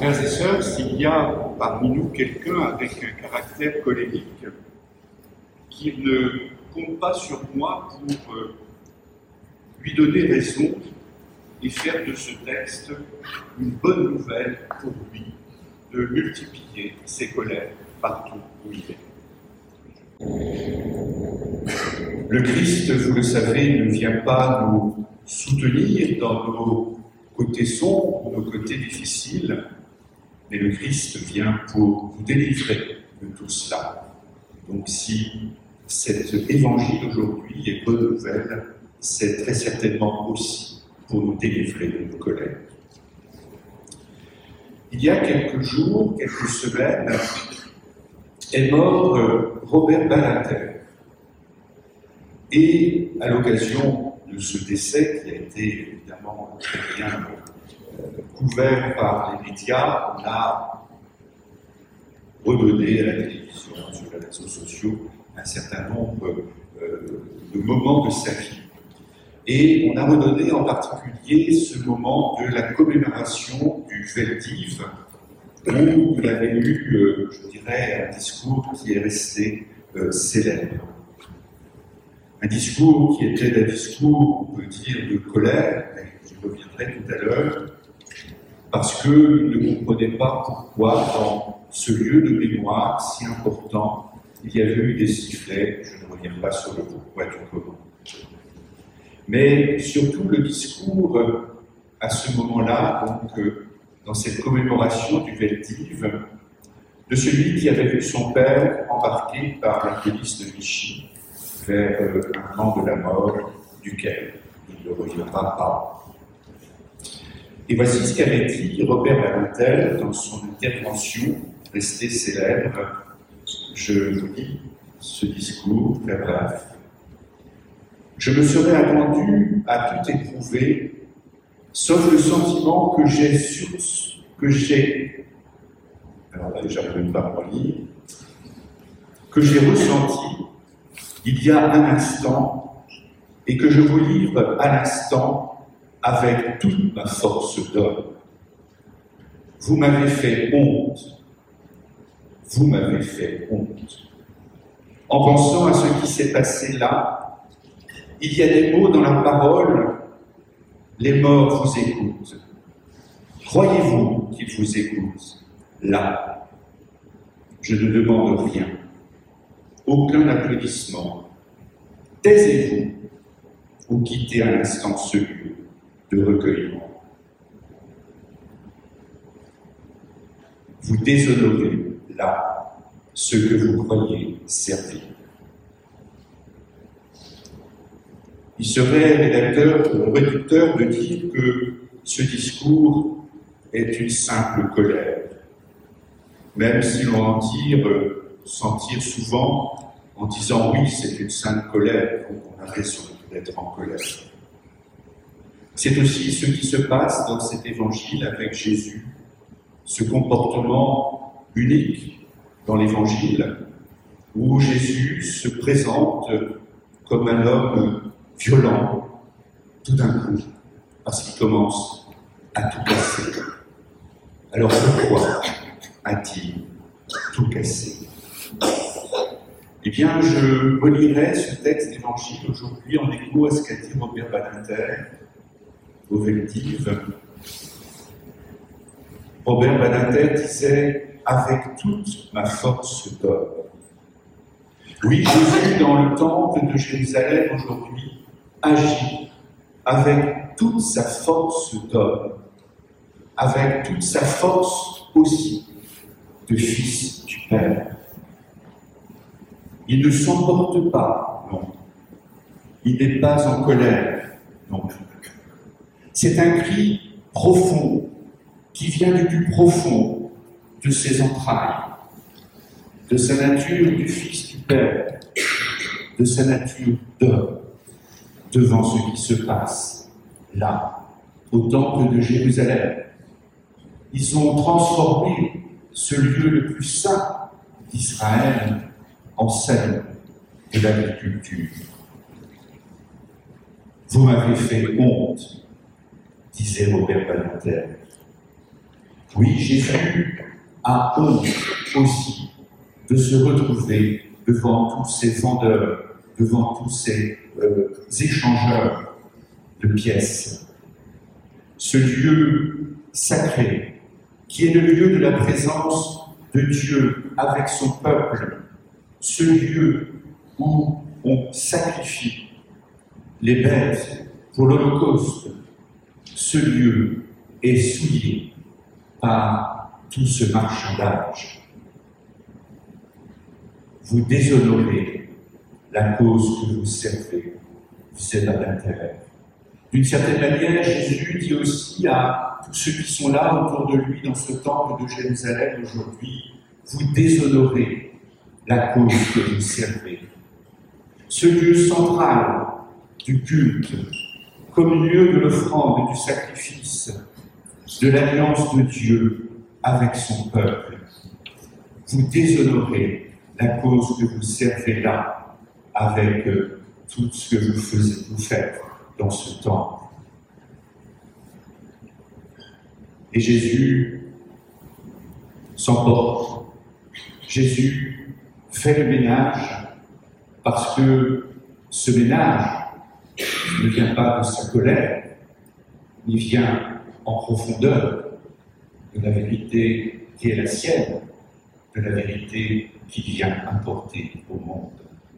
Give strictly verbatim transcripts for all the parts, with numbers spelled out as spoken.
Frères et sœurs, s'il y a parmi nous quelqu'un avec un caractère colérique qui ne compte pas sur moi pour euh, lui donner raison et faire de ce texte une bonne nouvelle pour lui, de multiplier ses colères partout où il est. Le Christ, vous le savez, ne vient pas nous soutenir dans nos côtés sombres, nos côtés difficiles, mais le Christ vient pour vous délivrer de tout cela. Donc si cet évangile aujourd'hui est bonne nouvelle, c'est très certainement aussi pour nous délivrer de nos colères. Il y a quelques jours, quelques semaines, est mort Robert Badinter. Et à l'occasion de ce décès, qui a été évidemment très bien euh, couvert par les médias, on a redonné à la télévision, sur les réseaux sociaux, un certain nombre euh, de moments de sa vie. Et on a redonné en particulier ce moment de la commémoration du Veldiv, où il avait eu, euh, je dirais, un discours qui est resté euh, célèbre. Un discours qui était un discours, on peut dire, de colère, j'y reviendrai tout à l'heure, parce qu'il ne comprenait pas pourquoi, dans ce lieu de mémoire si important, il y avait eu des sifflets. Je ne reviens pas sur le pourquoi du comment. Mais surtout le discours, à ce moment-là, donc, dans cette commémoration du Veldiv, de celui qui avait vu son père embarqué par la police de Vichy vers euh, un camp de la mort duquel il ne reviendra pas. Et voici ce qu'avait dit Robert Badinter dans son intervention restée célèbre. Je vous lis ce discours très bref. Je me serais attendu à tout éprouver, sauf le sentiment que j'ai sur que j'ai. Alors là, déjà, je ne vais pas me lire. Que j'ai ressenti il y a un instant, et que je vous livre à l'instant avec toute ma force d'homme. Vous m'avez fait honte. Vous m'avez fait honte. En pensant à ce qui s'est passé là, il y a des mots dans la parole, les morts vous écoutent. Croyez-vous qu'ils vous écoutent là? Je ne demande rien. Aucun applaudissement. Taisez-vous ou quittez à l'instant ce lieu de recueillement. Vous déshonorez là ce que vous croyez servir. Il serait rédacteur, réducteur de dire que ce discours est une simple colère, même si l'on en tire, s'en tire souvent en disant oui, c'est une sainte colère, donc on a raison d'être en colère. C'est aussi ce qui se passe dans cet évangile avec Jésus, ce comportement unique dans l'évangile, où Jésus se présente comme un homme violent, tout d'un coup, parce qu'il commence à tout casser. Alors pourquoi a-t-il tout cassé? Eh bien, je relirai ce texte d'évangile aujourd'hui en écho à ce qu'a dit Robert Badinter au Veldiv. Robert Badinter disait « avec toute ma force d'homme ». Oui, Jésus, dans le temple de Jérusalem aujourd'hui, agit avec toute sa force d'homme, avec toute sa force aussi de fils du Père. Il ne s'emporte pas, non. Il n'est pas en colère, non plus. C'est un cri profond, qui vient du plus profond de ses entrailles, de sa nature du Fils du Père, de sa nature d'homme, devant ce qui se passe là, au temple de Jérusalem. Ils ont transformé ce lieu le plus saint d'Israël en scène de l'agriculture. Vous m'avez fait honte, disait Robert Badinter. Oui, Jésus a honte aussi de se retrouver devant tous ces vendeurs, devant tous ces euh, échangeurs de pièces. Ce lieu sacré, qui est le lieu de la présence de Dieu avec son peuple, ce lieu où on sacrifie les bêtes pour l'Holocauste, ce lieu est souillé par tout ce marchandage. Vous déshonorez la cause que vous servez, c'est à l'intérieur. D'une certaine manière, Jésus dit aussi à tous ceux qui sont là autour de lui dans ce temple de Jérusalem aujourd'hui, vous déshonorez la cause que vous servez. Ce lieu central du culte, comme lieu de l'offrande et du sacrifice, de l'alliance de Dieu avec son peuple. Vous déshonorez la cause que vous servez là, avec euh, tout ce que vous, faisiez, vous faites dans ce temple. Et Jésus s'emporte. Jésus fait le ménage parce que ce ménage ne vient pas de sa colère, il vient en profondeur de la vérité qui est la sienne, de la vérité qu'il vient apporter au monde.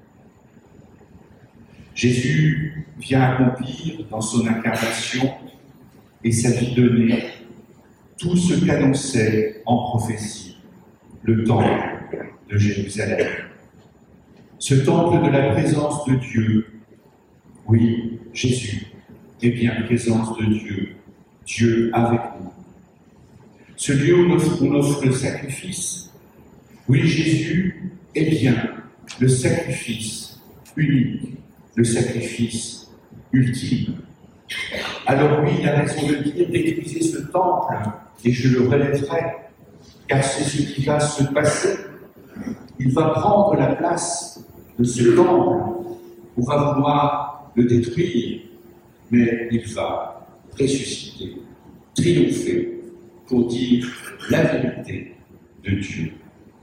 Jésus vient accomplir dans son incarnation et sa vie donnée tout ce qu'annonçait en prophétie le temple de Jérusalem. Ce temple de la présence de Dieu, oui, Jésus est bien présence de Dieu, Dieu avec nous. Ce lieu où on offre, on offre le sacrifice, oui, Jésus est bien le sacrifice unique, le sacrifice ultime. Alors oui, il a raison de dire d'égliser ce temple, et je le relèverai, car c'est ce qui va se passer. Il va prendre la place de ce temple, on va vouloir le détruire, mais il va ressusciter, triompher, pour dire la vérité de Dieu.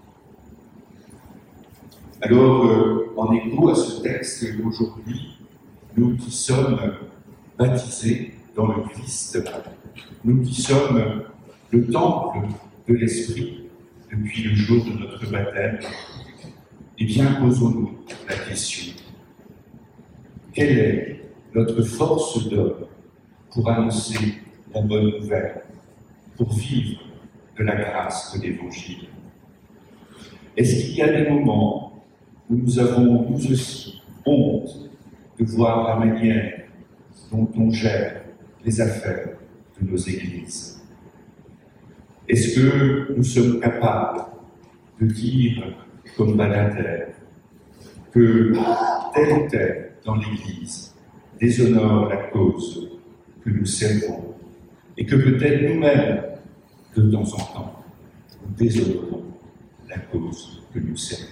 Alors, euh, en écho à ce texte, aujourd'hui, nous qui sommes baptisés dans le Christ, nous qui sommes le temple de l'Esprit depuis le jour de notre baptême, eh bien, posons-nous la question. Quelle est notre force d'homme pour annoncer la bonne nouvelle, pour vivre de la grâce de l'Évangile? Est-ce qu'il y a des moments où nous avons, nous aussi, honte de voir la manière dont on gère les affaires de nos églises? Est-ce que nous sommes capables de dire, comme Balater, que tel ou tel dans l'Église déshonore la cause que nous servons et que peut-être nous-mêmes, de temps en temps, nous déshonorons la cause que nous servons?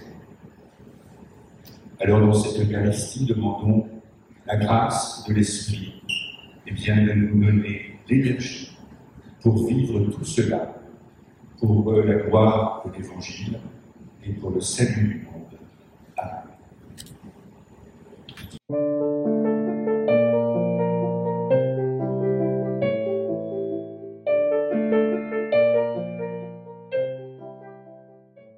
Alors dans cette Eucharistie, demandons la grâce de l'Esprit et bien de nous donner l'énergie pour vivre tout cela, pour la gloire de l'Évangile et pour le salut du monde.